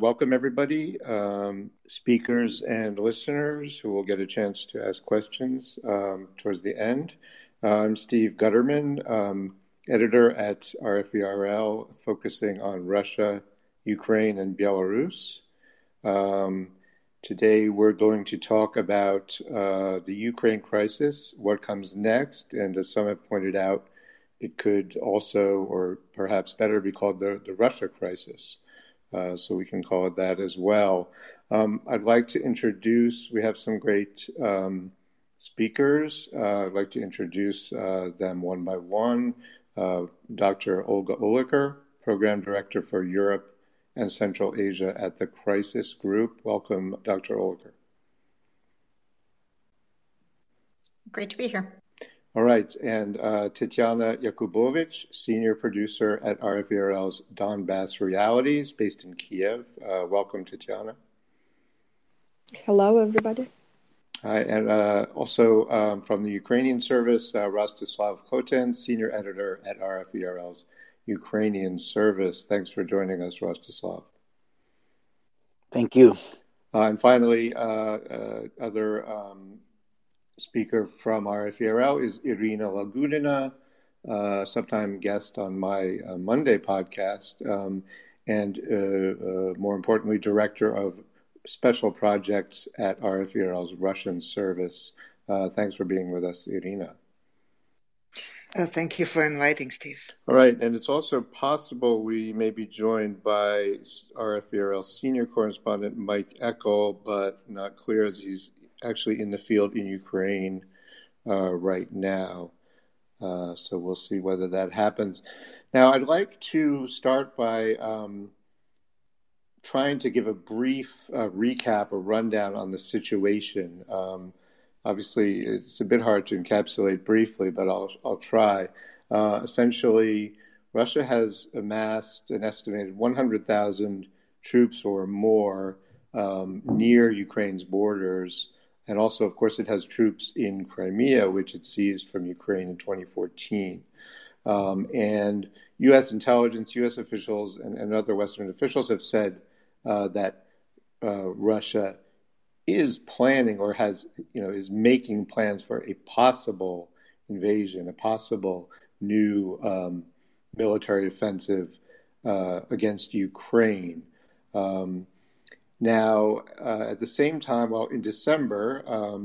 welcome everybody, speakers and listeners who will get a chance to ask questions towards the end. I'm Steve Gutterman, editor at RFERL, focusing on Russia, Ukraine, and Belarus. Today we're going to talk about the Ukraine crisis, what comes next, and as some have pointed out, it could also, or perhaps better, be called the Russia crisis. So we can call it that as well. I'd like to introduce, we have some great speakers. I'd like to introduce them one by one. Dr. Olga Oliker, Program Director for Europe and Central Asia at the Crisis Group. Welcome, Dr. Oliker. Great to be here. All right, and Tatiana Yakubovich, Senior Producer at RFERL's Donbass Realities, based in Kiev. Welcome, Tatiana. Hello, everybody. Hi, and also from the Ukrainian service, Rostislav Khotin, Senior Editor at RFERL's Ukrainian service. Thanks for joining us, Rostislav. Thank you. And finally, other speaker from RFERL is Irina Lagunina, sometime guest on my Monday podcast, and more importantly, Director of Special Projects at RFERL's Russian service. Thanks for being with us, Irina. Thank you for inviting, Steve. All right, and it's also possible we may be joined by RFERL Senior Correspondent Mike Eckel, but not clear as he's actually in the field in Ukraine right now. So we'll see whether that happens. Now, I'd like to start by trying to give a brief recap or rundown on the situation. Obviously, it's a bit hard to encapsulate briefly, but I'll try. Essentially, Russia has amassed an estimated 100,000 troops or more near Ukraine's borders. And also, of course, it has troops in Crimea, which it seized from Ukraine in 2014. And U.S. intelligence, U.S. officials, and other Western officials have said that Russia is planning or is making plans for a possible invasion, a possible new military offensive against Ukraine. Now, at the same time, in December,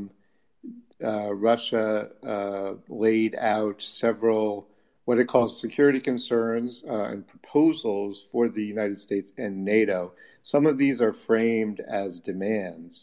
Russia laid out several what it calls security concerns and proposals for the United States and NATO. Some of these are framed as demands,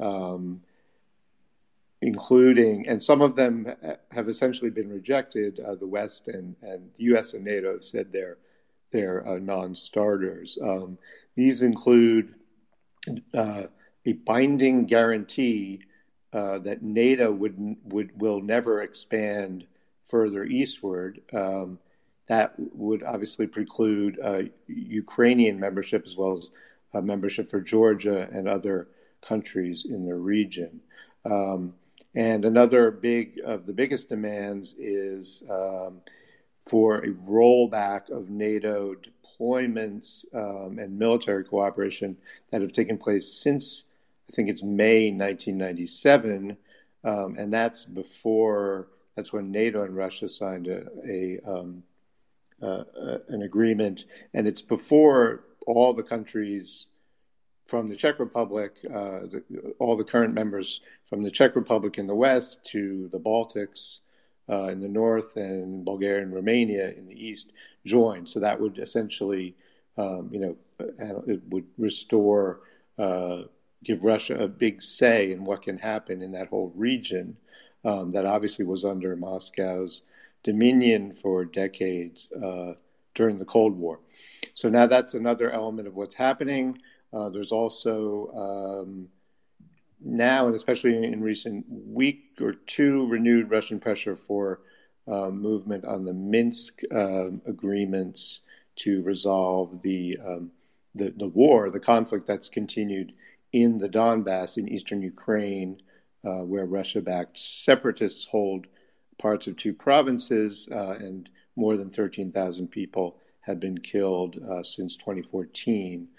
including, and some of them have essentially been rejected. The West and the U.S. and NATO have said they're non-starters. These include a binding guarantee that NATO will never expand further eastward. That would obviously preclude Ukrainian membership as well as membership for Georgia and other countries in the region. And another of the biggest demands is for a rollback of NATO deployments and military cooperation that have taken place since, I think it's May 1997, and that's when NATO and Russia signed an agreement, and it's before all the countries from the Czech Republic, all the current members from the Czech Republic in the west to the Baltics in the north and Bulgaria and Romania in the east joined. So that would essentially, it would restore, give Russia a big say in what can happen in that whole region that obviously was under Moscow's dominion for decades during the Cold War. So now that's another element of what's happening. There's also now, and especially in recent week or two, renewed Russian pressure for movement on the Minsk agreements to resolve the war, the conflict that's continued in the Donbass in eastern Ukraine, where Russia-backed separatists hold parts of two provinces, and more than 13,000 people have been killed since 2014.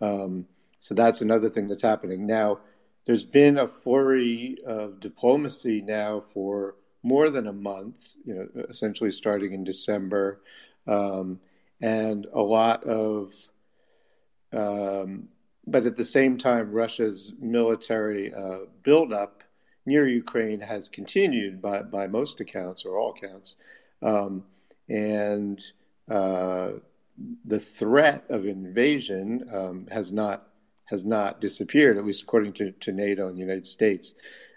So that's another thing that's happening. Now, there's been a flurry of diplomacy now for more than a month, essentially starting in December, and a lot of, but at the same time, Russia's military buildup near Ukraine has continued by most accounts or all accounts, and the threat of invasion has not disappeared, at least according to NATO and the United States.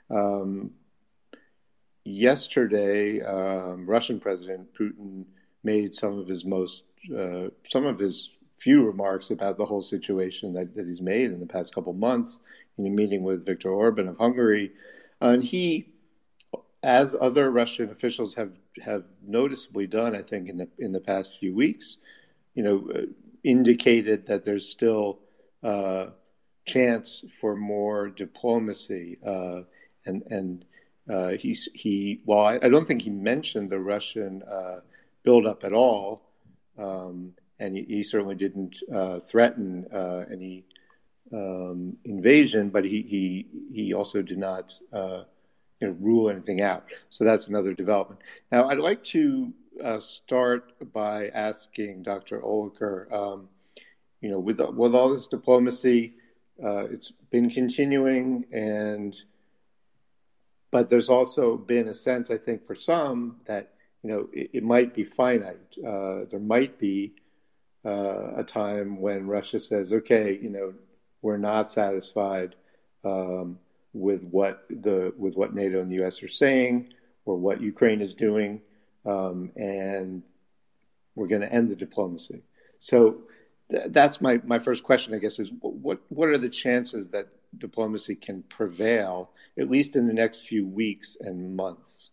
Yesterday, Russian President Putin made some of his few remarks about the whole situation that he's made in the past couple of months in a meeting with Viktor Orban of Hungary. And he, as other Russian officials have noticeably done, I think, in the past few weeks, indicated that there's still chance for more diplomacy. While I don't think he mentioned the Russian buildup at all, and he certainly didn't threaten any invasion, but he also did not rule anything out. So that's another development. Now, I'd like to start by asking Dr. Oelker, with all this diplomacy, it's been continuing, but there's also been a sense, I think, for some that it might be finite. There might be a time when Russia says, "Okay, we're not satisfied with what NATO and the U.S. are saying or what Ukraine is doing, and we're going to end the diplomacy." So that's my first question, I guess, is what are the chances that diplomacy can prevail, at least in the next few weeks and months?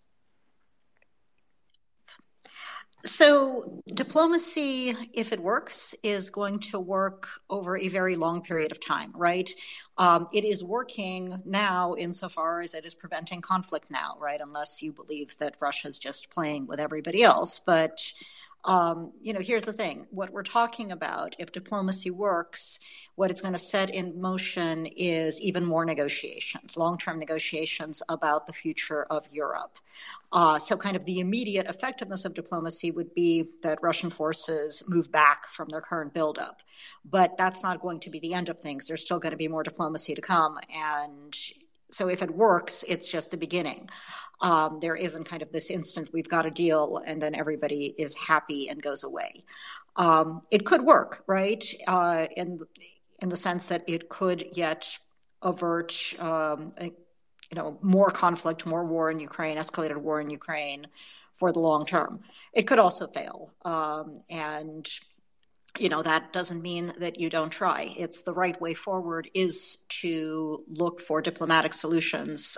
So diplomacy, if it works, is going to work over a very long period of time, right? It is working now insofar as it is preventing conflict now, right? Unless you believe that Russia's just playing with everybody else. But, here's the thing. What we're talking about, if diplomacy works, what it's going to set in motion is even more negotiations, long-term negotiations about the future of Europe. So kind of the immediate effectiveness of diplomacy would be that Russian forces move back from their current buildup. But that's not going to be the end of things. There's still going to be more diplomacy to come. And so if it works, it's just the beginning. There isn't kind of this instant, we've got a deal, and then everybody is happy and goes away. It could work, right? In the sense that it could yet avert more conflict, more war in Ukraine, escalated war in Ukraine for the long term. It could also fail. And that doesn't mean that you don't try. It's the right way forward is to look for diplomatic solutions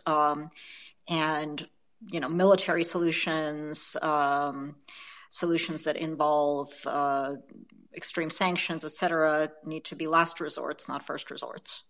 and, military solutions, solutions that involve extreme sanctions, et cetera, need to be last resorts, not first resorts.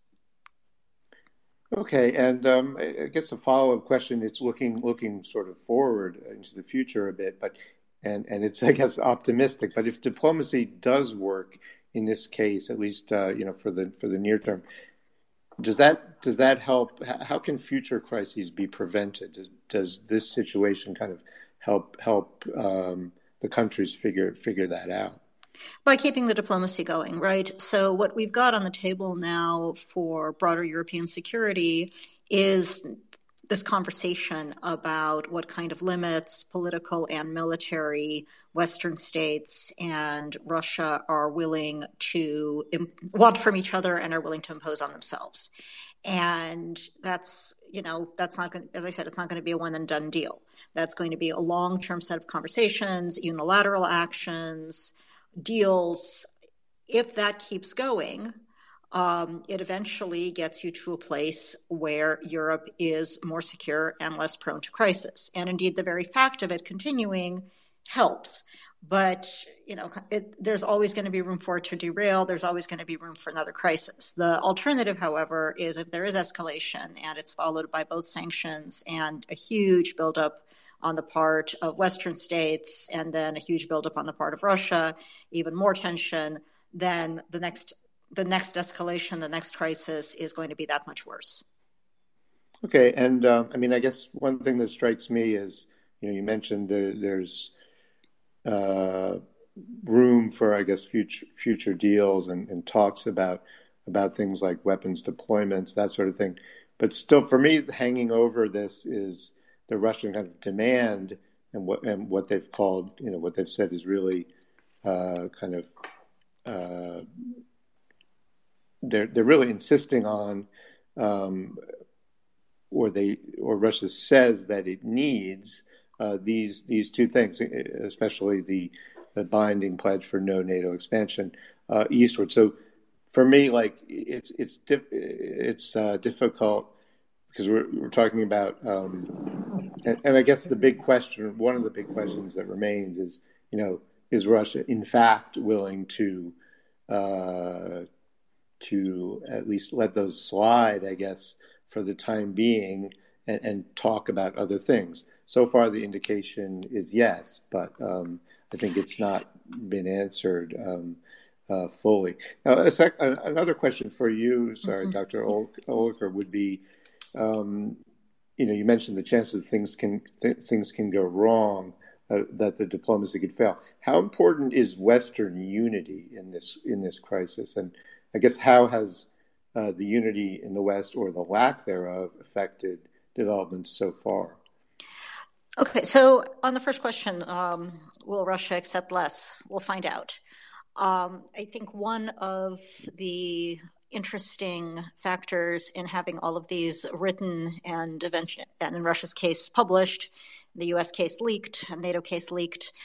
Okay, and I guess a follow-up question, it's looking sort of forward into the future a bit, but and it's, I guess, optimistic. But if diplomacy does work in this case, at least for the near term, does that help? How can future crises be prevented? Does this situation kind of help the countries figure that out? By keeping the diplomacy going, right? So what we've got on the table now for broader European security is this conversation about what kind of limits, political and military, Western states and Russia are willing to want from each other and are willing to impose on themselves. And that's not going, as I said, it's not going to be a one and done deal. That's going to be a long-term set of conversations, unilateral actions, deals. If that keeps going, it eventually gets you to a place where Europe is more secure and less prone to crisis. And indeed, the very fact of it continuing helps. But, there's always going to be room for it to derail. There's always going to be room for another crisis. The alternative, however, is if there is escalation and it's followed by both sanctions and a huge buildup on the part of Western states and then a huge buildup on the part of Russia, even more tension, then the next the next escalation, the next crisis is going to be that much worse. Okay, and I mean, I guess one thing that strikes me is, you mentioned there's room for, I guess, future deals and talks about things like weapons deployments, that sort of thing. But still, for me, hanging over this is the Russian kind of demand and what they've called, what they've said is really kind of they're really insisting on, or Russia says that it needs these two things, especially the binding pledge for no NATO expansion eastward. So for me, like it's difficult because we're talking about, and I guess the big question, one of the big questions that remains is, is Russia in fact willing to at least let those slide, I guess, for the time being, and talk about other things. So far, the indication is yes, but I think it's not been answered fully. Now, another question for you, Dr. Oliker, would be, you mentioned the chances things can go wrong, that the diplomacy could fail. How important is Western unity in this crisis? And I guess how has the unity in the West, or the lack thereof, affected developments so far? Okay, so on the first question, will Russia accept less? We'll find out. I think one of the interesting factors in having all of these written and in Russia's case published, the U.S. case leaked, and NATO case leaked,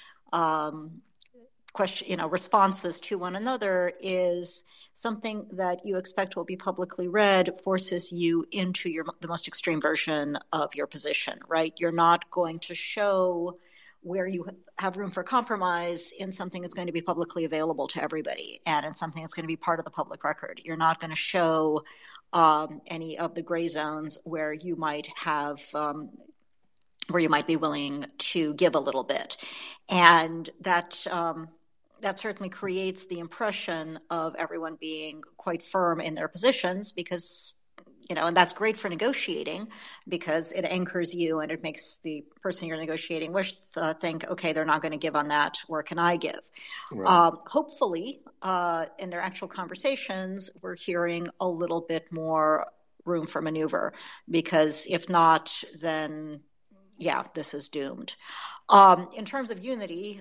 responses to one another is something that you expect will be publicly read forces you into the most extreme version of your position, right? You're not going to show where you have room for compromise in something that's going to be publicly available to everybody and in something that's going to be part of the public record. You're not going to show any of the gray zones where you might have where you might be willing to give a little bit. And that certainly creates the impression of everyone being quite firm in their positions because, and that's great for negotiating because it anchors you and it makes the person you're negotiating with think, okay, they're not going to give on that. Where can I give? Right. Hopefully, in their actual conversations, we're hearing a little bit more room for maneuver because if not, then yeah, this is doomed. In terms of unity,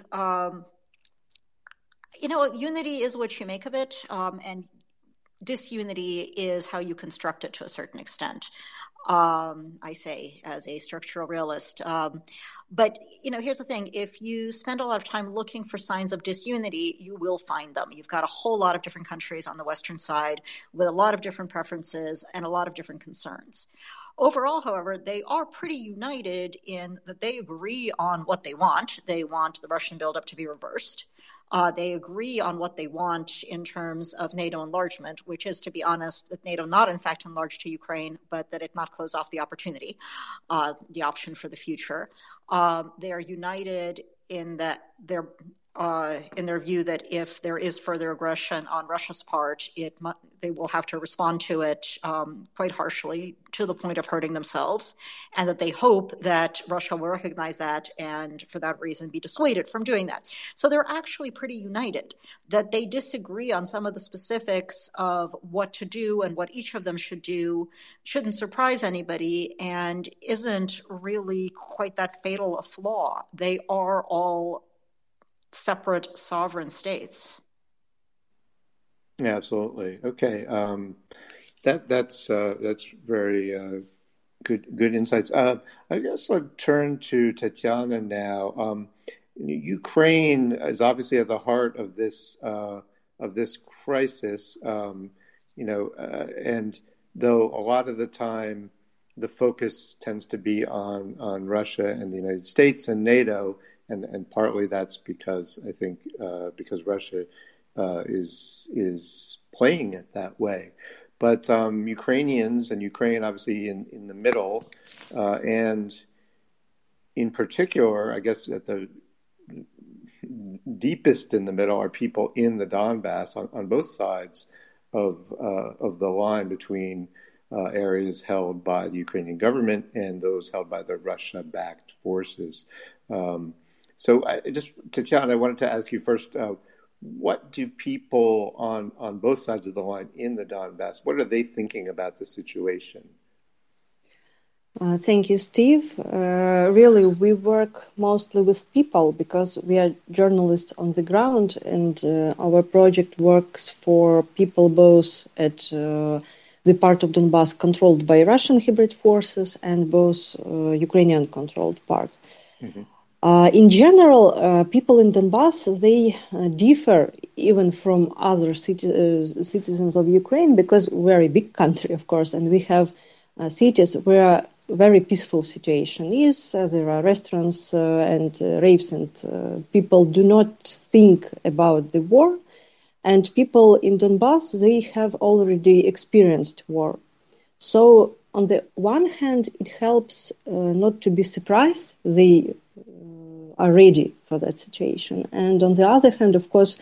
unity is what you make of it, and disunity is how you construct it to a certain extent. I say as a structural realist. But, here's the thing. If you spend a lot of time looking for signs of disunity, you will find them. You've got a whole lot of different countries on the Western side with a lot of different preferences and a lot of different concerns. Overall, however, they are pretty united in that they agree on what they want. They want the Russian buildup to be reversed. They agree on what they want in terms of NATO enlargement, which is, to be honest, that NATO not in fact enlarge to Ukraine, but that it not close off the opportunity, the option for the future. They are united in that in their view that if there is further aggression on Russia's part, they will have to respond to it quite harshly to the point of hurting themselves, and that they hope that Russia will recognize that and for that reason be dissuaded from doing that. So they're actually pretty united. That they disagree on some of the specifics of what to do and what each of them should do shouldn't surprise anybody and isn't really quite that fatal a flaw. They are all separate sovereign states. Yeah, absolutely. Okay, that's very good insights. I guess I'll turn to Tatiana now. Ukraine is obviously at the heart of this crisis. And though a lot of the time the focus tends to be on Russia and the United States and NATO. And partly that's because I think because Russia is playing it that way. But Ukrainians and Ukraine obviously in the middle, and in particular, I guess at the deepest in the middle are people in the Donbass on both sides of the line between areas held by the Ukrainian government and those held by the Russia-backed forces. Tatiana, I wanted to ask you first, what do people on both sides of the line in the Donbass, what are they thinking about the situation? Thank you, Steve. Really, we work mostly with people because we are journalists on the ground, and our project works for people both at the part of Donbass controlled by Russian hybrid forces and both Ukrainian-controlled part. Mm-hmm. In general, people in Donbass, they differ even from other citizens of Ukraine because we're a big country, of course, and we have cities where very peaceful situation is. There are restaurants and raves, and people do not think about the war. And people in Donbass, they have already experienced war. So on the one hand, it helps not to be surprised. They are ready for that situation. And on the other hand, of course,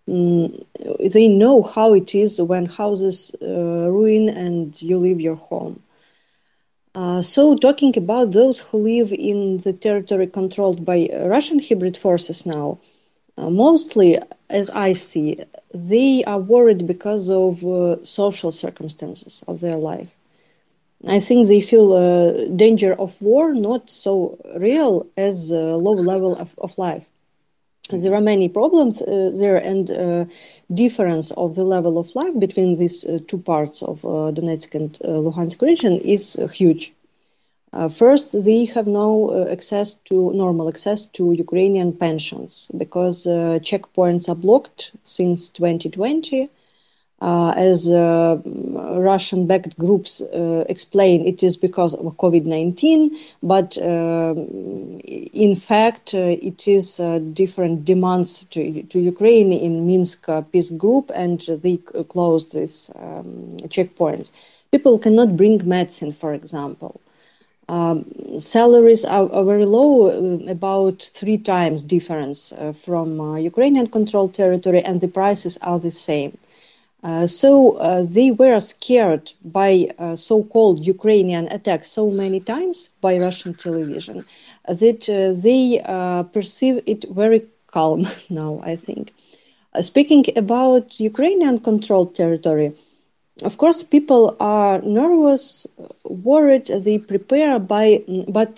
they know how it is when houses ruin and you leave your home. So talking about those who live in the territory controlled by Russian hybrid forces now, mostly, as I see, they are worried because of social circumstances of their life. I think they feel danger of war not so real as low level of life. There are many problems there, and difference of the level of life between these two parts of Donetsk and Luhansk region is huge. First, they have no normal access to Ukrainian pensions because checkpoints are blocked since 2020. As Russian-backed groups explain, it is because of COVID-19, but in fact, it is different demands to Ukraine in Minsk peace group, and they closed these checkpoints. People cannot bring medicine, for example. Salaries are very low, about 3 times difference from Ukrainian-controlled territory, and the prices are the same. So they were scared by so-called Ukrainian attacks so many times by Russian television that they perceive it very calm now, I think. Speaking about Ukrainian-controlled territory, of course, people are nervous, worried, they prepare but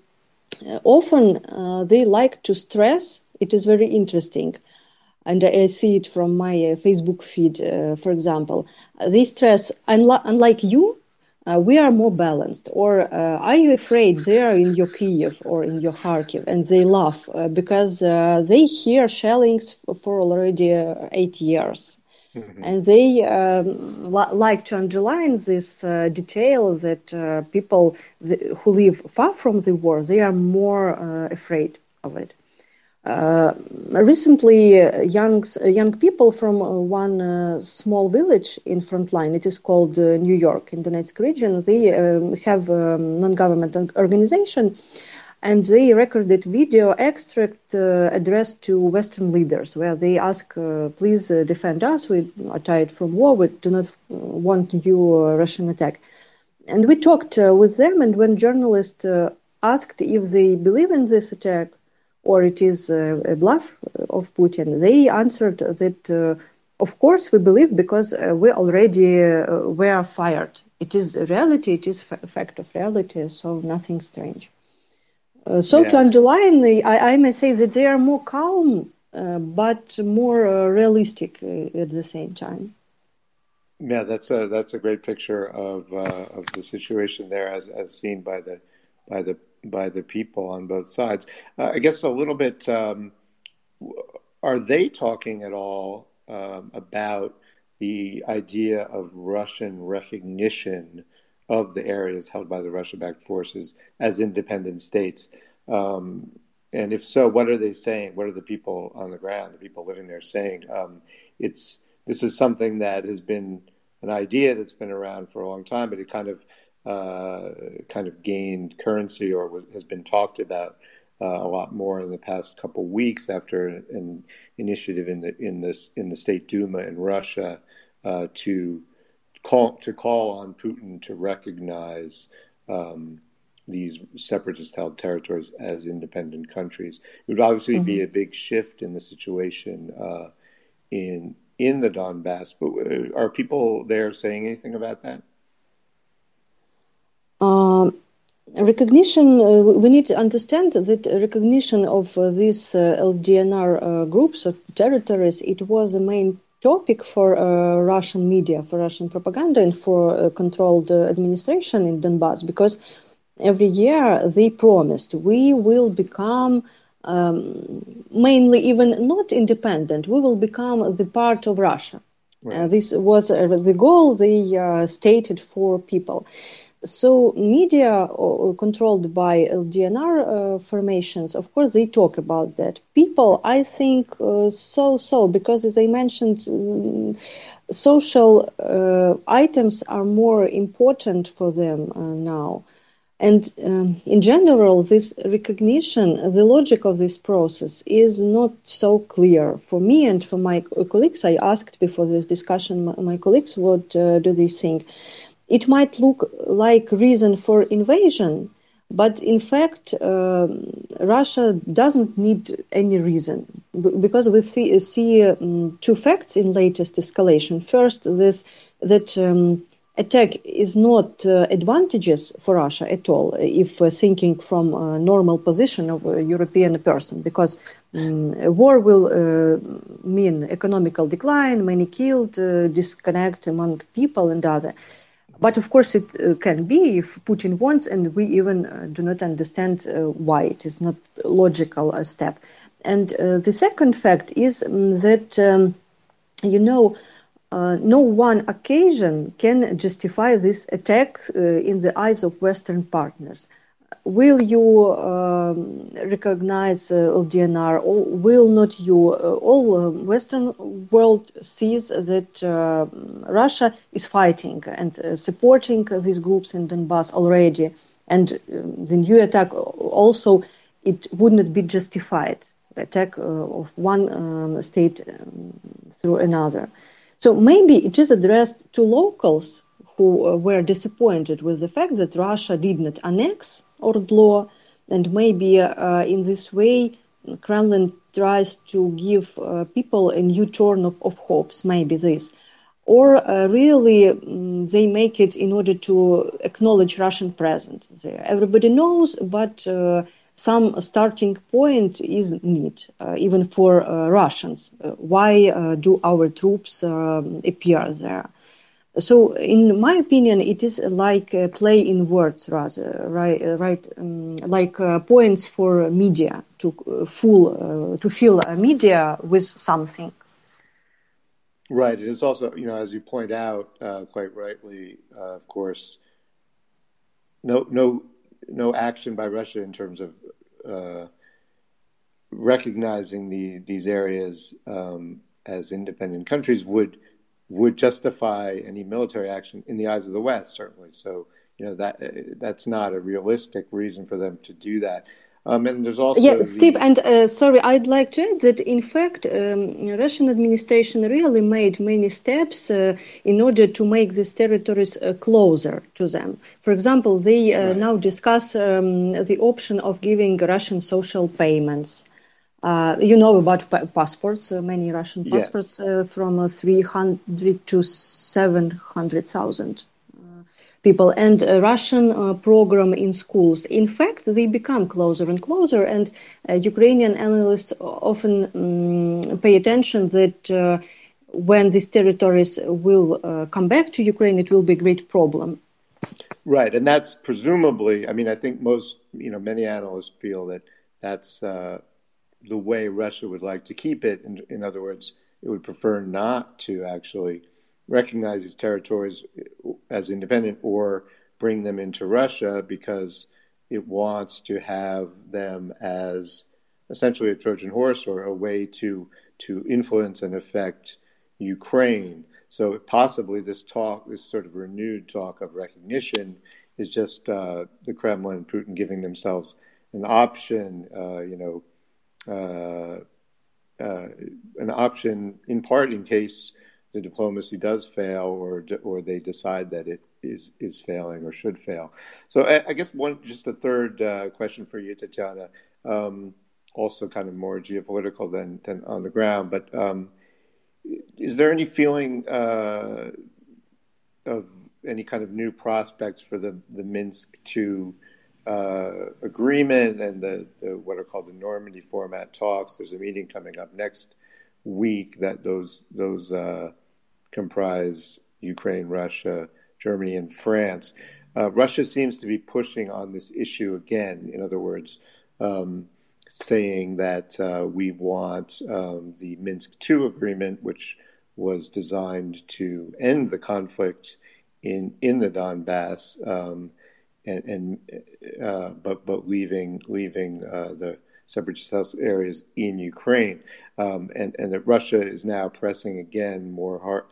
often they like to stress. It is very interesting. And I see it from my Facebook feed, for example. They stress, unlike you, we are more balanced. Or are you afraid they are in your Kyiv or in your Kharkiv? And they laugh because they hear shellings for already 8 years. Mm-hmm. And they like to underline this detail that people who live far from the war, they are more afraid of it. Recently, young people from one small village in Frontline, it is called New York in the Donetsk region, they have a non-government organization, and they recorded video extract addressed to Western leaders where they ask, please defend us, we are tired from war, we do not want new Russian attack. And we talked with them, and when journalists asked if they believe in this attack, or it is a bluff of Putin, they answered that, of course, we believe because we already were fired. It is a reality, it is a fact of reality, so nothing strange. To underline, I may say that they are more calm, but more realistic at the same time. Yeah, that's a great picture of the situation there, as seen by the people on both sides. I guess a little bit, are they talking at all about the idea of Russian recognition of the areas held by the Russia-backed forces as independent states? And if so, what are they saying? What are the people on the ground, the people living there saying? This is something that has been an idea that's been around for a long time, but it kind of gained currency or has been talked about a lot more in the past couple of weeks after an initiative in the State Duma in Russia to call on Putin to recognize these separatist held territories as independent countries. It would obviously be a big shift in the situation in the Donbass. But are people there saying anything about that? Recognition, we need to understand that recognition of these LDNR groups of territories, it was the main topic for Russian media, for Russian propaganda, and for controlled administration in Donbass, because every year they promised we will become mainly even not independent, we will become the part of Russia. Right. This was the goal they stated for people. So media controlled by LDNR formations, of course, they talk about that. People, I think, because as I mentioned, social items are more important for them now. And in general, this recognition, the logic of this process is not so clear for me and for my colleagues. I asked before this discussion my colleagues what do they think. It might look like reason for invasion, but in fact, Russia doesn't need any reason, because we see two facts in latest escalation. First, that attack is not advantageous for Russia at all, if thinking from a normal position of a European person, because war will mean economical decline, many killed, disconnect among people and other. But of course it can be if Putin wants, and we even do not understand why. It is not a logical step. And the second fact is that, no one occasion can justify this attack in the eyes of Western partners. Will you recognize LDNR or will not you? All Western world sees that Russia is fighting and supporting these groups in Donbass already. And the new attack also, it would not be justified, attack of one state through another. So maybe it is addressed to locals who were disappointed with the fact that Russia did not annex Ordlo, and maybe in this way Kremlin tries to give people a new turn of hopes, maybe this. Or really they make it in order to acknowledge Russian presence there. Everybody knows, but some starting point is need, even for Russians. Why do our troops appear there? So, in my opinion, it is like a play in words, rather, right? Like points for media to fill media with something. Right. It is also, as you point out quite rightly, of course, no action by Russia in terms of recognizing these areas as independent countries would justify any military action in the eyes of the West, certainly. So, that's not a realistic reason for them to do that. And there's also Steve, and sorry, I'd like to add that in fact, Russian administration really made many steps in order to make these territories closer to them. For example, they now discuss the option of giving Russian social payments. About passports, many Russian passports from 300 to 700,000 people, and a Russian program in schools. In fact, they become closer and closer, and Ukrainian analysts often pay attention that when these territories will come back to Ukraine, it will be a great problem. Right, and that's presumably, I think many analysts feel that that's the way Russia would like to keep it. In other words, it would prefer not to actually recognize these territories as independent or bring them into Russia, because it wants to have them as essentially a Trojan horse or a way to influence and affect Ukraine. So possibly this sort of renewed talk of recognition is just the Kremlin and Putin giving themselves an option, an option in part in case the diplomacy does fail, or they decide that it is failing or should fail. So I guess just a third question for you, Tatiana, also kind of more geopolitical than on the ground, but is there any feeling of any kind of new prospects for the Minsk II agreement and the what are called the Normandy format talks? There's a meeting coming up next week that those comprise Ukraine, Russia, Germany, and France. Russia seems to be pushing on this issue again. In other words, saying that we want the Minsk II agreement, which was designed to end the conflict in the Donbass, but leaving the separatist areas in Ukraine, and that Russia is now pressing again more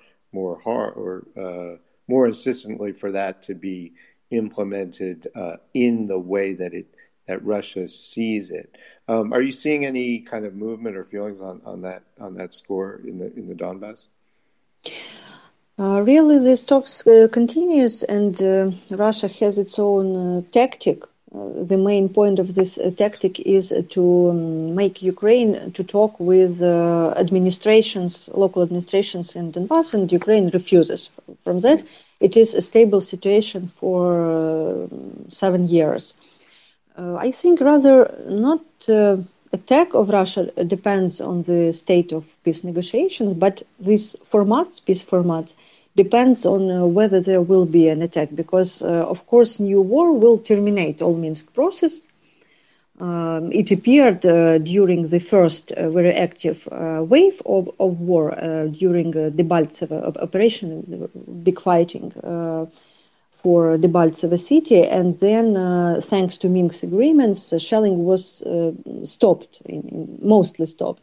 insistently for that to be implemented in the way that Russia sees it. Are you seeing any kind of movement or feelings on that score in the Donbass? Really, this talks continues, and Russia has its own tactic. The main point of this tactic is to make Ukraine to talk with local administrations in Donbass, and Ukraine refuses from that. It is a stable situation for 7 years. I think rather not attack of Russia depends on the state of peace negotiations, but this peace format, depends on whether there will be an attack, because, of course, new war will terminate all Minsk process. It appeared during the first very active wave of war during the Debaltseve operation, big fighting for Debaltseve city, and then thanks to Minsk agreements, shelling was stopped, mostly stopped.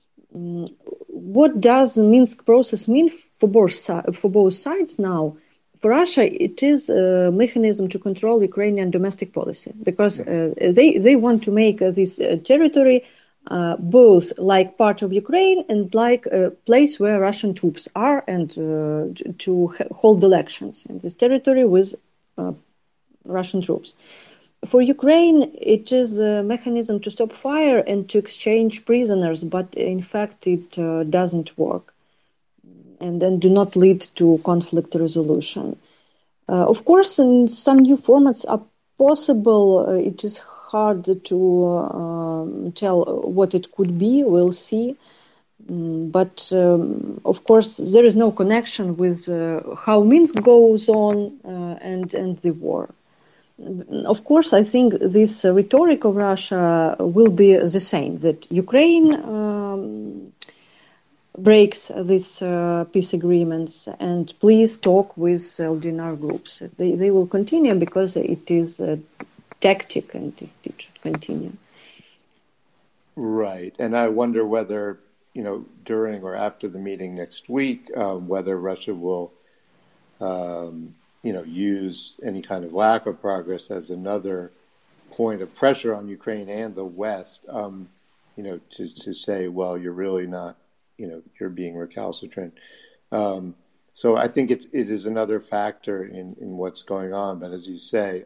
What does Minsk process mean for both sides now? For Russia, it is a mechanism to control Ukrainian domestic policy, because they want to make this territory both like part of Ukraine and like a place where Russian troops are, and to hold elections in this territory with Russian troops. For Ukraine, it is a mechanism to stop fire and to exchange prisoners, but in fact it doesn't work and then do not lead to conflict resolution. Of course, some new formats are possible. It is hard to tell what it could be. We'll see. But of course, there is no connection with how Minsk goes on and the war. Of course, I think this rhetoric of Russia will be the same, that Ukraine breaks these peace agreements and please talk with LDNR groups. They will continue because it is a tactic and it should continue. Right. And I wonder whether, during or after the meeting next week, whether Russia will use any kind of lack of progress as another point of pressure on Ukraine and the West, to say, well, you're really not, you're being recalcitrant. So I think it is another factor in what's going on. But as you say,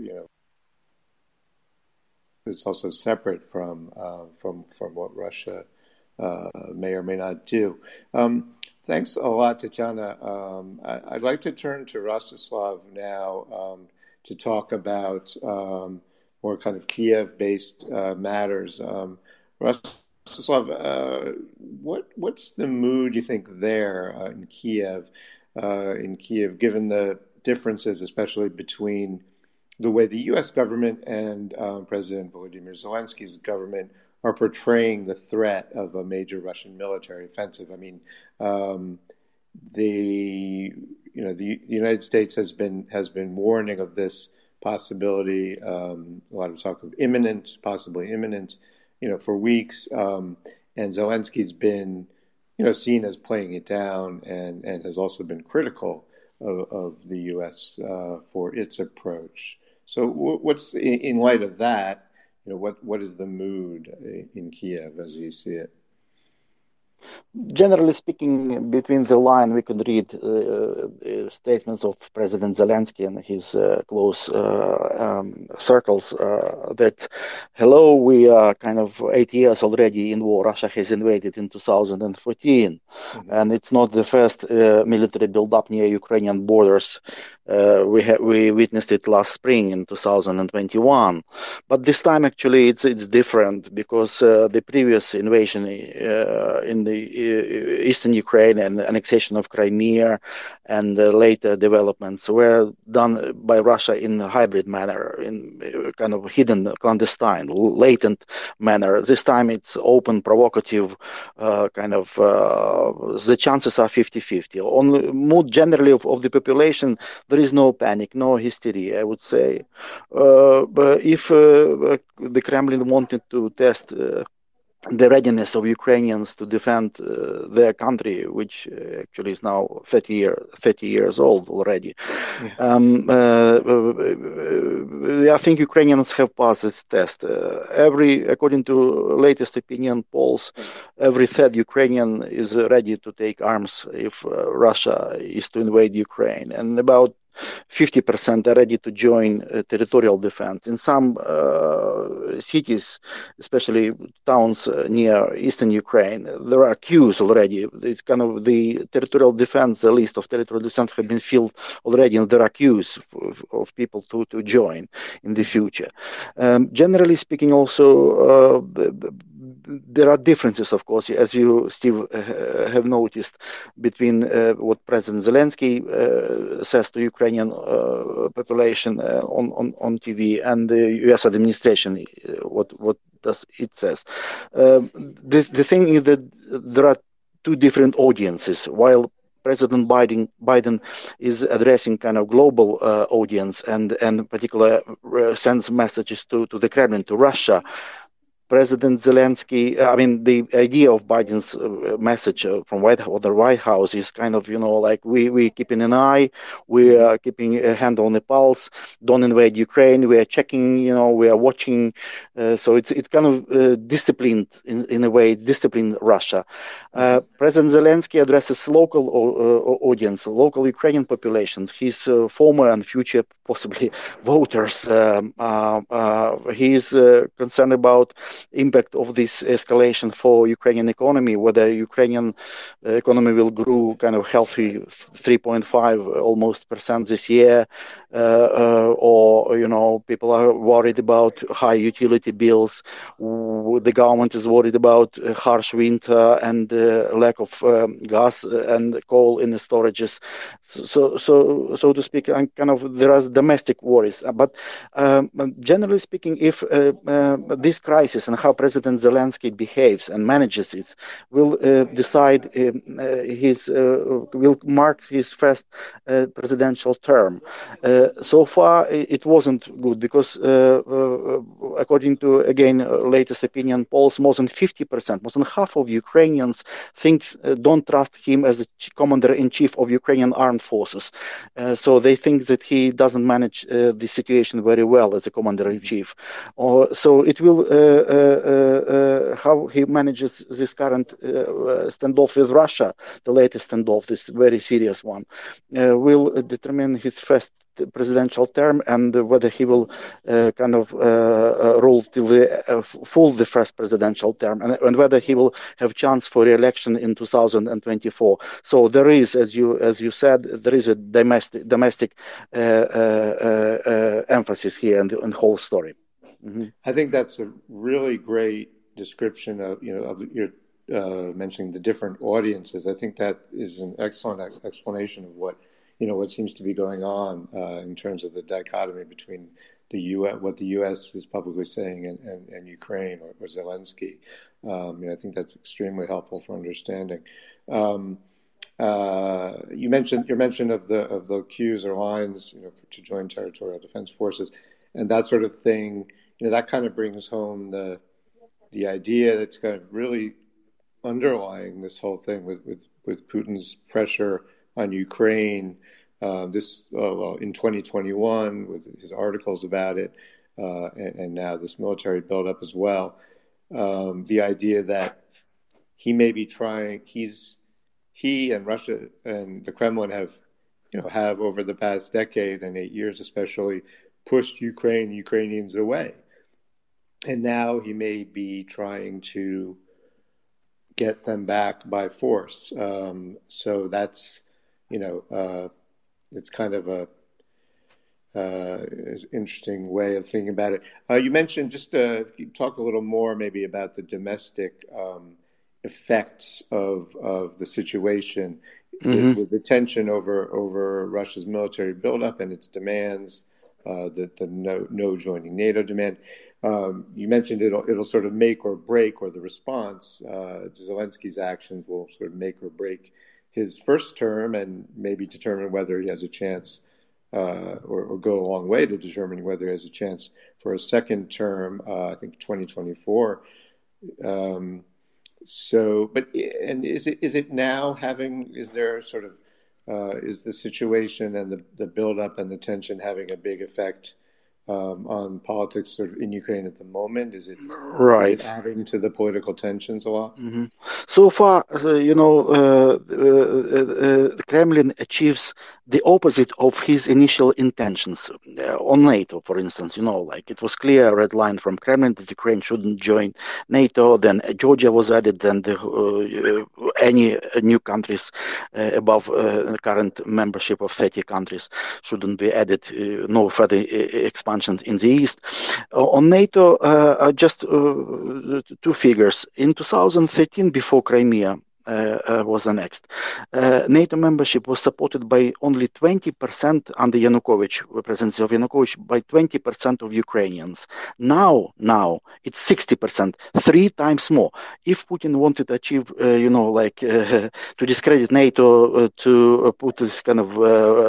it's also separate from what Russia may or may not do. Thanks a lot, Tatiana. I'd like to turn to Rostislav now to talk about more kind of Kiev-based matters. Rostislav, what's the mood, you think, there in Kiev, given the differences, especially between the way the U.S. government and President Volodymyr Zelensky's government are portraying the threat of a major Russian military offensive? I mean, the United States has been warning of this possibility. A lot of talk of possibly imminent, for weeks. And Zelensky's been, seen as playing it down, and has also been critical of the U.S. For its approach. So, what's in light of that? What is the mood in Kiev as you see it? Generally speaking, between the line, we could read statements of President Zelensky and his close circles that, hello, we are kind of 8 years already in war. Russia has invaded in 2014, and it's not the first military build-up near Ukrainian borders. We witnessed it last spring in 2021, but this time actually it's different because the previous invasion in the eastern Ukraine and annexation of Crimea and later developments were done by Russia in a hybrid manner, in kind of hidden, clandestine, latent manner. This time it's open, provocative, the chances are 50-50. On the mood generally of the population, there is no panic, no hysteria, I would say. But if the Kremlin wanted to test the readiness of Ukrainians to defend their country, which actually is now 30 years old already. Yeah. I think Ukrainians have passed this test. According to latest opinion polls, every third Ukrainian is ready to take arms if Russia is to invade Ukraine, and about 50% are ready to join territorial defense. In some cities, especially towns near eastern Ukraine, there are queues already. It's kind of the territorial defense, the list of territorial defense have been filled already, and there are queues of people to join in the future. Generally speaking, also, there are differences, of course, as you, Steve, have noticed, between what President Zelensky says to Ukrainian population on TV and the U.S. administration, what does it says. The thing is that there are two different audiences. While President Biden is addressing kind of global audience and particular sends messages to the Kremlin, to Russia, President Zelensky, the idea of Biden's message from the White House is kind of, like we keeping an eye, we are keeping a hand on the pulse, don't invade Ukraine, we are checking, we are watching. So it's kind of disciplined in a way, disciplined Russia. President Zelensky addresses local audience, local Ukrainian populations, his former and future possibly voters. He is concerned about impact of this escalation for Ukrainian economy, whether Ukrainian economy will grow kind of healthy 3.5 almost % this year, or people are worried about high utility bills. The government is worried about harsh winter and lack of gas and coal in the storages. So to speak, there are domestic worries. But generally speaking, if this crisis and how President Zelensky behaves and manages it will decide will mark his first presidential term. So far, it wasn't good because, according to, again, latest opinion polls, more than 50%, more than half of Ukrainians don't trust him as the commander-in-chief of Ukrainian armed forces. So they think that he doesn't manage the situation very well as a commander-in-chief. So it will, how he manages this current standoff with Russia, the latest standoff, this very serious one, will determine his first presidential term and whether he will rule till the first presidential term, and whether he will have chance for re-election in 2024. So there is, as you said, there is a domestic emphasis here in the whole story. Mm-hmm. I think that's a really great description of your mentioning the different audiences. I think that is an excellent explanation of what seems to be going on in terms of the dichotomy between what the U.S. is publicly saying and Ukraine or Zelensky. I think that's extremely helpful for understanding. You mentioned of the queues or lines, to join territorial defense forces, and that sort of thing. That kind of brings home the idea that's kind of really underlying this whole thing with Putin's pressure on Ukraine. In 2021 with his articles about it, and now this military buildup as well. The idea that he may be trying. He and Russia and the Kremlin have over the past decade and 8 years especially pushed Ukrainians away, and now he may be trying to get them back by force. So that's it's kind of a interesting way of thinking about it. You mentioned just talk a little more maybe about the domestic effects of the situation, with the tension over Russia's military buildup and its demands, the no joining NATO demand. You mentioned it'll sort of make or break, or the response to Zelensky's actions will sort of make or break his first term, and maybe determine whether he has a chance, or go a long way to determining whether he has a chance for a second term. I think 2024. Is it now having? Is there sort of is the situation and the buildup and the tension having a big effect on politics sort of in Ukraine at the moment? Is it adding to the political tensions a lot? Mm-hmm. So far, the Kremlin achieves the opposite of his initial intentions on NATO, for instance. It was clear, a red line from Kremlin that Ukraine shouldn't join NATO. Then Georgia was added. Then any new countries above the current membership of 30 countries shouldn't be added. No further expansion in the east. On NATO, just two figures. In 2013, before Crimea was annexed, NATO membership was supported by only 20% under Yanukovych, the presidency of Yanukovych, by 20% of Ukrainians. Now it's 60%, 3 times more. If Putin wanted to achieve, to discredit NATO, to put this kind of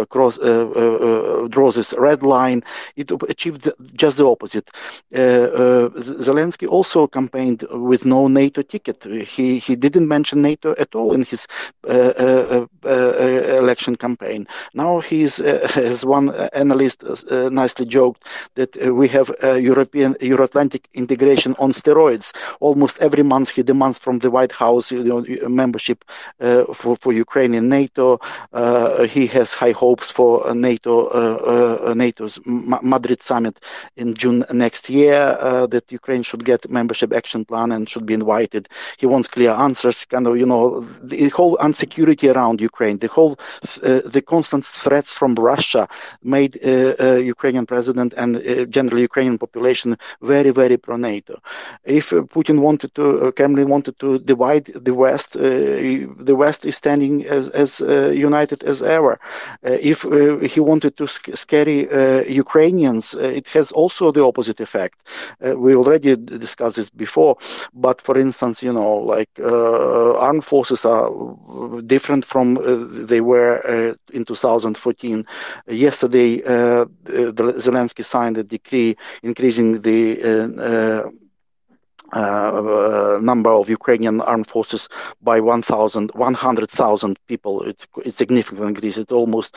draw this red line, it achieved just the opposite. Zelensky also campaigned with no NATO ticket. He didn't mention NATO at all in his election campaign. Now he's, as one analyst nicely joked, that we have Euro-Atlantic integration on steroids. Almost every month he demands from the White House membership for Ukraine in NATO. He has high hopes for NATO's Madrid summit in June next year, that Ukraine should get membership action plan and should be invited. He wants clear answers, the whole insecurity around Ukraine, the constant threats from Russia made Ukrainian president and general Ukrainian population very, very pro-NATO. If Kremlin wanted to divide the West is standing as united as ever. If he wanted to scare Ukrainians, it has also the opposite effect. We already discussed this before, but for instance, armed forces are different from they were in 2014. Yesterday, Zelensky signed a decree increasing the number of Ukrainian armed forces by 100,000 people. It's significant increase. It almost,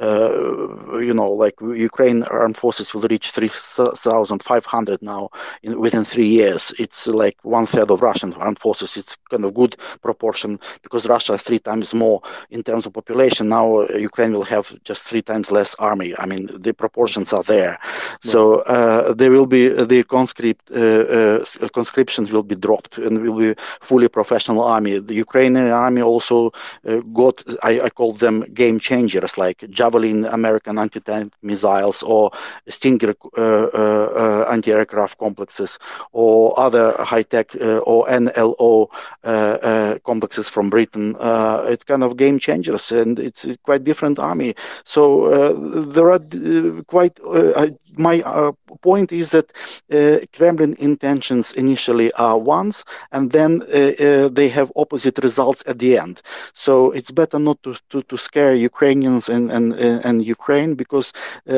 Ukraine armed forces will reach 3,500 now within 3 years. It's like 1/3 of Russian armed forces. It's kind of good proportion because Russia is 3 times more in terms of population. Now Ukraine will have just 3 times less army. I mean, the proportions are there. Right. So there will be the conscriptions will be dropped and will be fully professional army. The Ukrainian army also got, I call them game changers, like Javelin American anti-tank missiles or Stinger anti-aircraft complexes or other high-tech or NLO complexes from Britain. It's kind of game changers and it's a quite different army. So there are quite, my point is that Kremlin intentions initially are ones, and then they have opposite results at the end. So it's better not to scare Ukrainians and Ukraine, because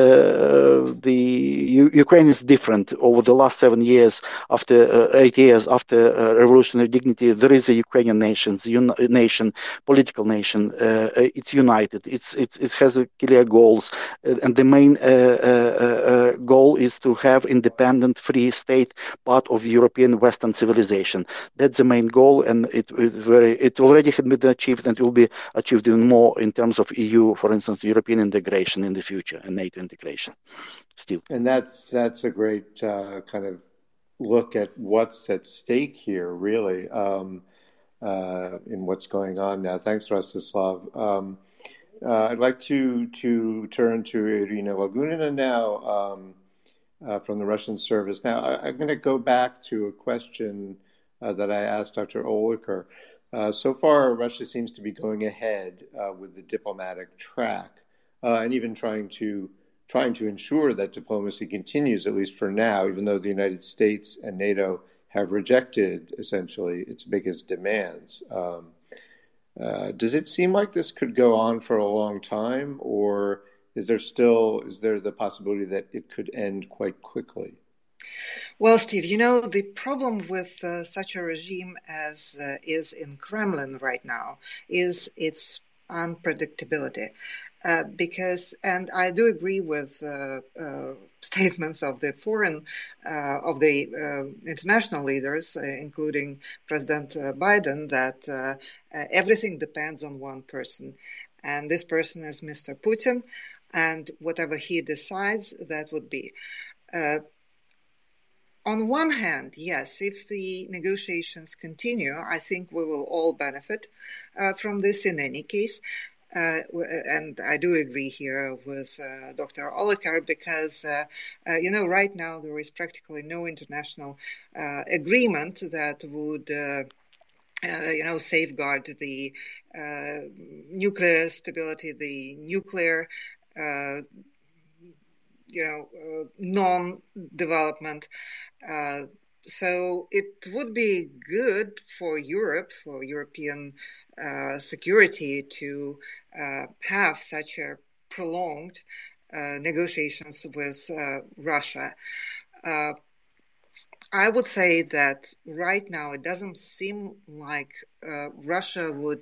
Ukraine is different. Over the last 7 years, after 8 years after revolutionary dignity, there is a Ukrainian nation, political nation. It's united. It has clear goals, and the main goal is to have independent, free state, part of European Western civilization. That's the main goal, and it already had been achieved, and it will be achieved even more in terms of EU, for instance, European integration in the future and NATO integration. Steve. And that's a great kind of look at what's at stake here, really, in what's going on now. Thanks, Rostislav. I'd like to turn to Irina Lagunina now from the Russian service. Now, I'm going to go back to a question that I asked Dr. Oliker. So far, Russia seems to be going ahead with the diplomatic track and even trying to ensure that diplomacy continues, at least for now, even though the United States and NATO have rejected essentially its biggest demands. Does it seem like this could go on for a long time, or is there the possibility that it could end quite quickly? Well, Steve, the problem with such a regime as is in Kremlin right now is its unpredictability. Because, and I do agree with statements of the international leaders, including President Biden, that everything depends on one person. And this person is Mr. Putin, and whatever he decides, that would be. On one hand, yes, if the negotiations continue, I think we will all benefit from this in any case. And I do agree here with Dr. Oliker because, right now there is practically no international agreement that would, safeguard the nuclear stability, the nuclear, non-development. So it would be good for Europe, for European security to have such a prolonged negotiations with Russia. I would say that right now it doesn't seem like Russia would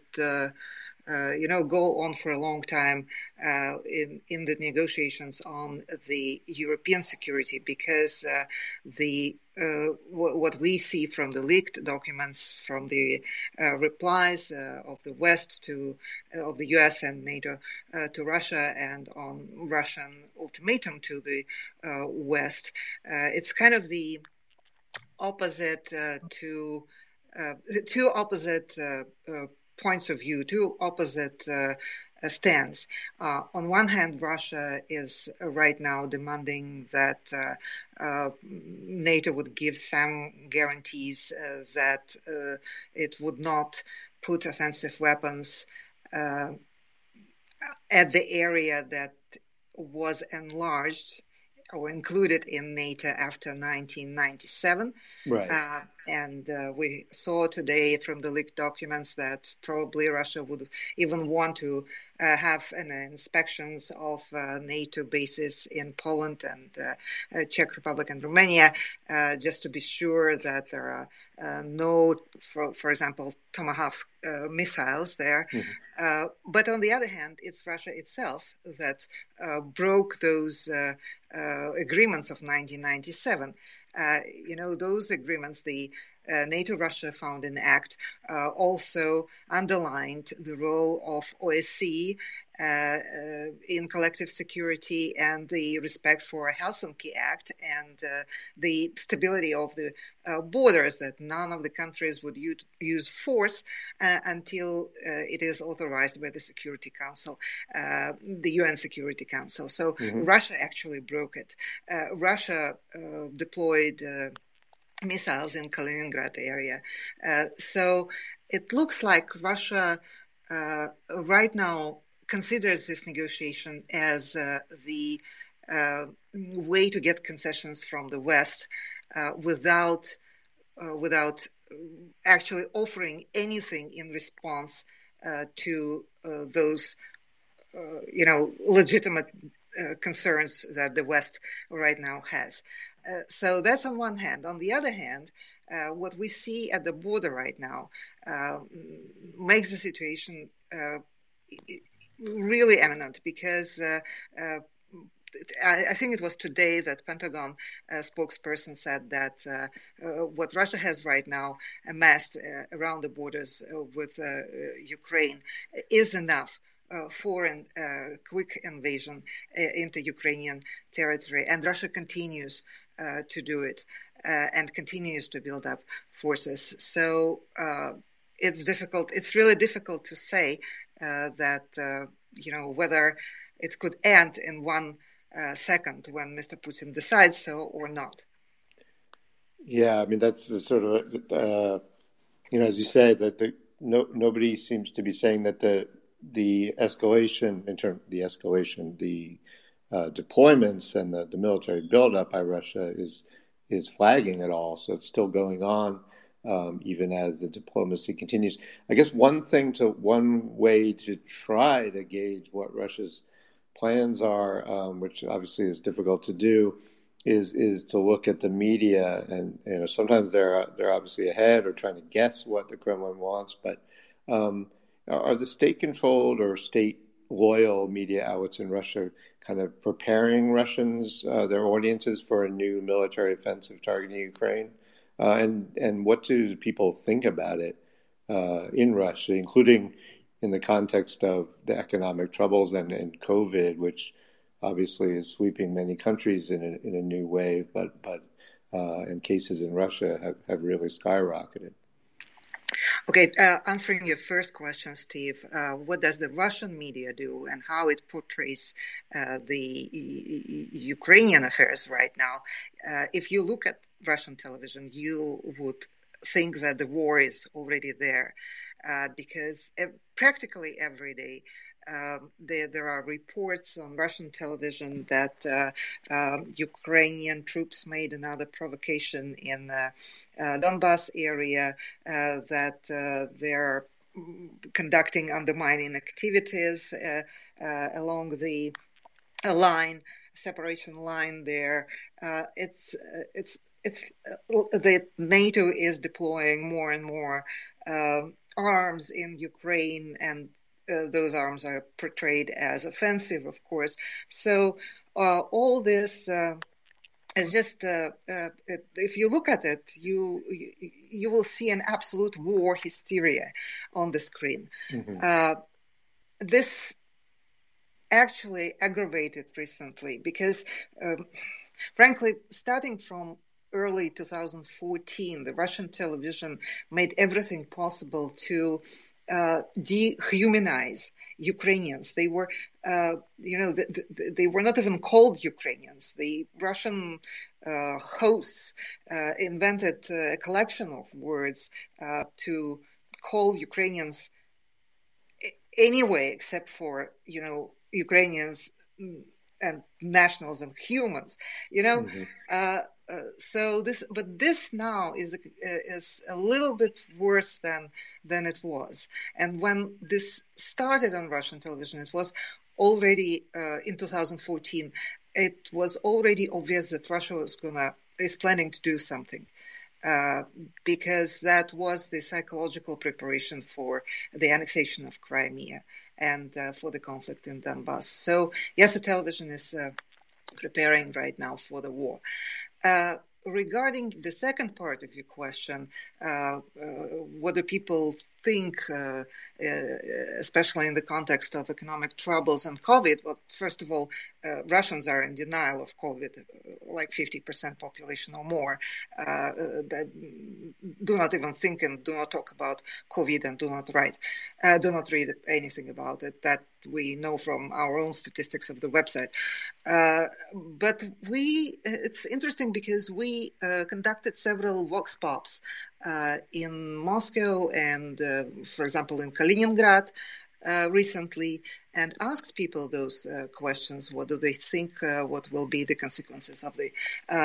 go on for a long time in the negotiations on the European security, because what we see from the leaked documents, from the replies of the West of the US and NATO to Russia, and on Russian ultimatum to the West, it's kind of the opposite two opposite points of view, two opposite stands. On one hand, Russia is right now demanding that NATO would give some guarantees that it would not put offensive weapons at the area that was enlarged or included in NATO after 1997. Right. And we saw today from the leaked documents that probably Russia would even want to have inspections of NATO bases in Poland and Czech Republic and Romania, just to be sure that there are no, for example, Tomahawk missiles there. Mm-hmm. But on the other hand, it's Russia itself that broke those agreements of 1997. Those agreements, the NATO-Russia Founding Act, also underlined the role of OSCE in collective security and the respect for Helsinki Act and the stability of the borders, that none of the countries would use force until it is authorized by the Security Council, the UN Security Council. So mm-hmm. Russia actually broke it. Russia deployed missiles in Kaliningrad area. So it looks like Russia right now considers this negotiation as the way to get concessions from the West without actually offering anything in response to those legitimate concerns that the West right now has. So that's on one hand. On the other hand, what we see at the border right now makes the situation really eminent, because I think it was today that Pentagon spokesperson said that what Russia has right now amassed around the borders with Ukraine is enough for a quick invasion into Ukrainian territory, and Russia continues to do it and continues to build up forces. So it's difficult. It's really difficult to say that whether it could end in one second when Mr. Putin decides so or not. Yeah, I mean that's the sort of as you say that nobody seems to be saying that the escalation the deployments and the military buildup by Russia is flagging at all. So it's still going on, even as the diplomacy continues. I guess one way to try to gauge what Russia's plans are, which obviously is difficult to do, is to look at the media, and sometimes they're obviously ahead or trying to guess what the Kremlin wants, but are the state-controlled or state-loyal media outlets in Russia kind of preparing Russians, their audiences, for a new military offensive targeting Ukraine? And what do people think about it in Russia, including in the context of the economic troubles and COVID, which obviously is sweeping many countries in a new wave, but and cases in Russia have really skyrocketed. Okay, answering your first question, Steve, what does the Russian media do and how it portrays the Ukrainian affairs right now? If you look at Russian television, you would think that the war is already there because practically every day there are reports on Russian television that Ukrainian troops made another provocation in the Donbas area, that they're conducting undermining activities along the separation line there. It's that NATO is deploying more and more arms in Ukraine, and those arms are portrayed as offensive, of course. So all this is just, if you look at it, you will see an absolute war hysteria on the screen. Mm-hmm. This actually aggravated recently because, frankly, starting from early 2014, the Russian television made everything possible to dehumanize Ukrainians. They were, they were not even called Ukrainians. The Russian hosts invented a collection of words to call Ukrainians anyway, except for, Ukrainians and nationals and humans, Mm-hmm. But this now is a little bit worse than it was. And when this started on Russian television, it was already in 2014. It was already obvious that Russia is planning to do something, because that was the psychological preparation for the annexation of Crimea and for the conflict in Donbass. So yes, the television is preparing right now for the war. Regarding the second part of your question, what do people think, especially in the context of economic troubles and COVID? Well, first of all, Russians are in denial of COVID, like 50% population or more, that do not even think and do not talk about COVID and do not read anything about it. That we know from our own statistics of the website. But it's interesting because we conducted several vox pops in Moscow and, for example, in Kaliningrad recently, and asked people those questions. What do they think? What will be the consequences of the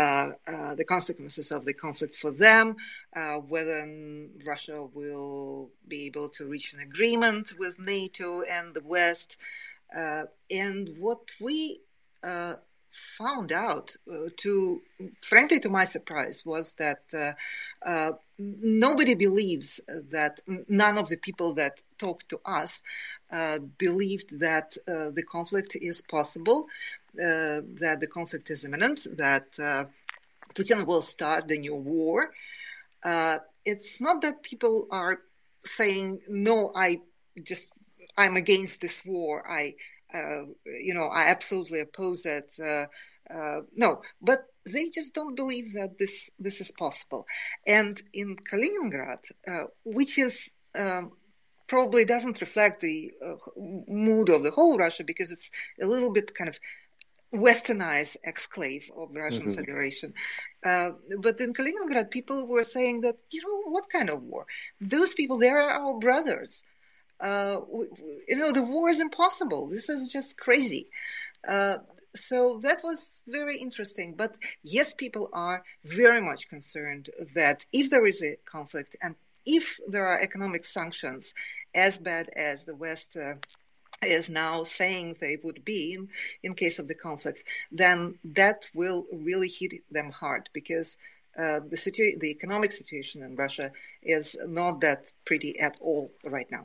conflict for them? Whether Russia will be able to reach an agreement with NATO and the West, and what we found out, frankly, to my surprise, was that nobody believes that, none of the people that talked to us believed that the conflict is possible. that the conflict is imminent, that Putin will start the new war. It's not that people are saying, no, I'm against this war. I absolutely oppose it. No, but they just don't believe that this is possible. And in Kaliningrad, which is probably doesn't reflect the mood of the whole Russia, because it's a little bit kind of westernized exclave of the Russian Federation. But in Kaliningrad, people were saying that, what kind of war? Those people, they are our brothers. The war is impossible. This is just crazy. So that was very interesting. But yes, people are very much concerned that if there is a conflict and if there are economic sanctions as bad as the West is now saying they would be in case of the conflict, then that will really hit them hard, because the economic situation in Russia is not that pretty at all right now.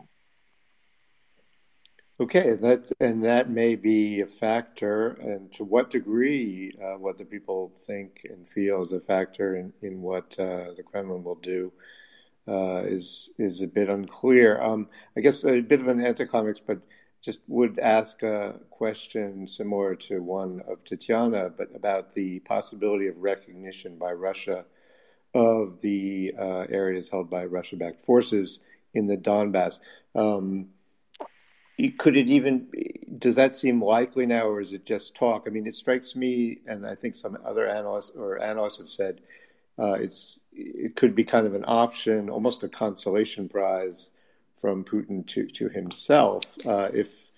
Okay, that may be a factor, and to what degree what the people think and feel is a factor in what the Kremlin will do is a bit unclear. I guess a bit of an anticlimax, but just would ask a question similar to one of Tatiana, but about the possibility of recognition by Russia of the areas held by Russia-backed forces in the Donbass. Does that seem likely now, or is it just talk? I mean, it strikes me, and I think some other analysts have said, it could be kind of an option, almost a consolation prize from Putin to himself, if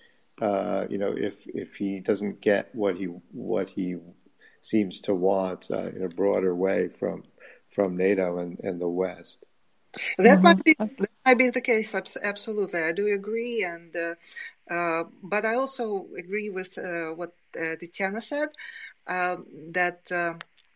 he doesn't get what he seems to want in a broader way from NATO and the West. That might be the case. Absolutely, I do agree, and but I also agree with what Tatiana said, that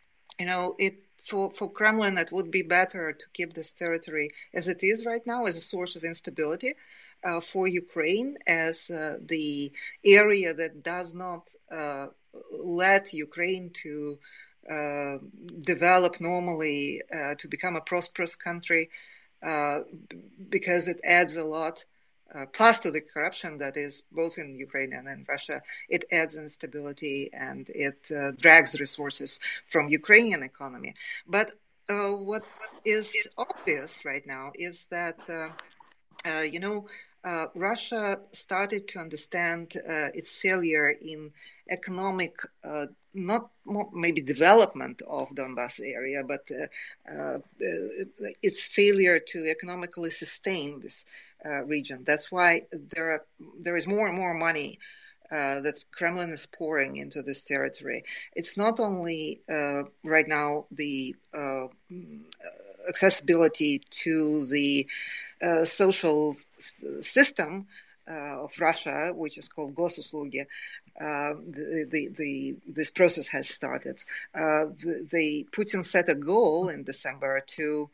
for Kremlin, it would be better to keep this territory as it is right now, as a source of instability for Ukraine, as the area that does not let Ukraine to develop normally, to become a prosperous country, because it adds a lot. Plus to the corruption that is both in Ukraine and in Russia, it adds instability and it drags resources from Ukrainian economy. But what is obvious right now is that, Russia started to understand its failure in economic, not maybe development of Donbass area, but its failure to economically sustain this region. That's why there is more and more money that Kremlin is pouring into this territory. It's not only right now the accessibility to the social system of Russia, which is called Gosuslugi. This process has started. Putin set a goal in December to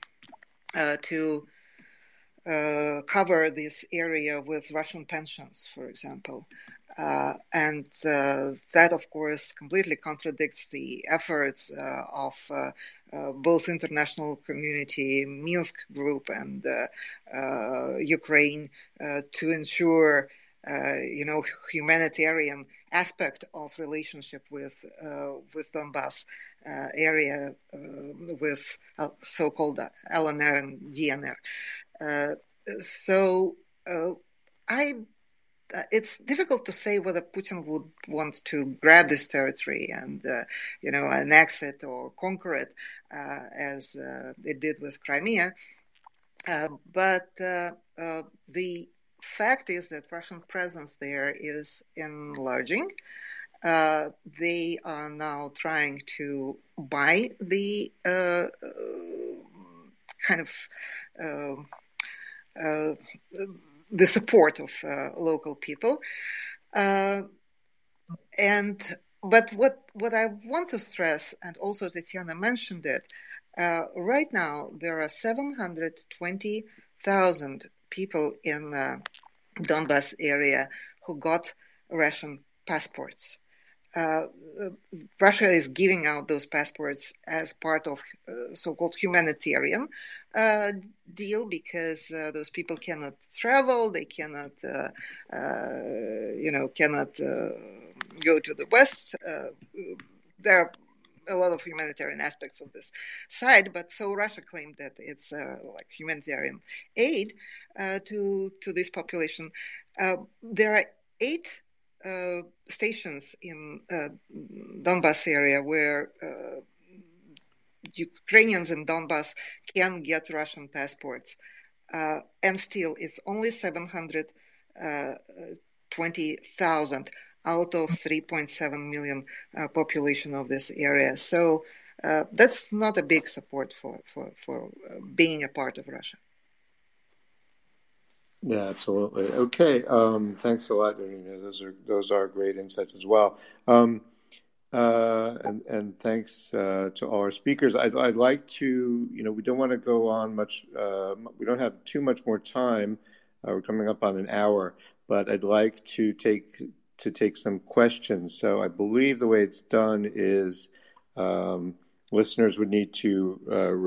cover this area with Russian pensions, for example. And that, of course, completely contradicts the efforts of both international community, Minsk group, and Ukraine to ensure, humanitarian aspect of relationship with Donbass area, with so-called LNR and DNR. It's difficult to say whether Putin would want to grab this territory and, annex it or conquer it, as it did with Crimea. But the fact is that Russian presence there is enlarging. They are now trying to buy the the support of local people, but what I want to stress, and also Tatiana mentioned it, right now there are 720,000 people in Donbass area who got Russian passports. Russia is giving out those passports as part of so-called humanitarian deal, because those people cannot travel, they cannot, cannot go to the West. There are a lot of humanitarian aspects of this side, but so Russia claimed that it's like humanitarian aid to this population. There are 8 stations in Donbas area where Ukrainians in Donbas can get Russian passports, and still it's only 720,000 out of 3.7 million population of this area. So that's not a big support for being a part of Russia. Yeah, absolutely. Okay, thanks a lot, Irina. Those are great insights as well. And thanks to all our speakers. I'd like to, we don't want to go on much. We don't have too much more time. We're coming up on an hour, but I'd like to take some questions. So I believe the way it's done is listeners would need to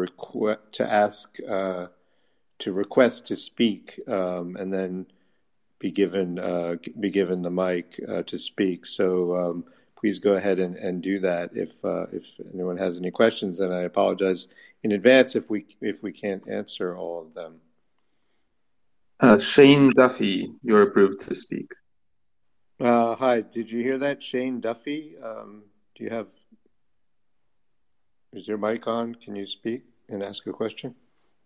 request to speak, and then be given the mic to speak. So please go ahead and do that if anyone has any questions. And I apologize in advance if we can't answer all of them. Shane Duffy, you're approved to speak. Hi, did you hear that, Shane Duffy? Is your mic on? Can you speak and ask a question?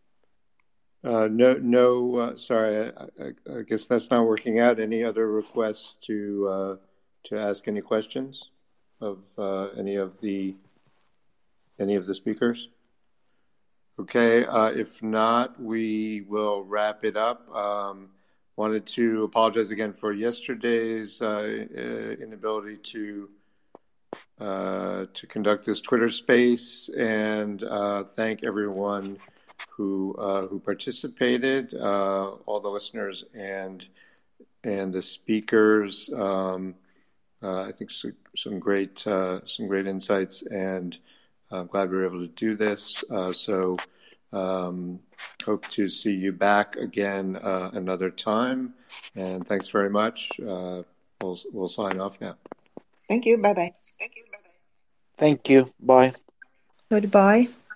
No. Sorry, I guess that's not working out. Any other requests to ask any questions of any of the speakers? Okay. If not, we will wrap it up. Wanted to apologize again for yesterday's inability to conduct this Twitter space, and thank everyone who participated, all the listeners and the speakers. I think some great insights, and I'm glad we were able to do this. So hope to see you back again another time. And thanks very much. We'll sign off now. Thank you. Bye-bye. Thank you. Bye. Goodbye.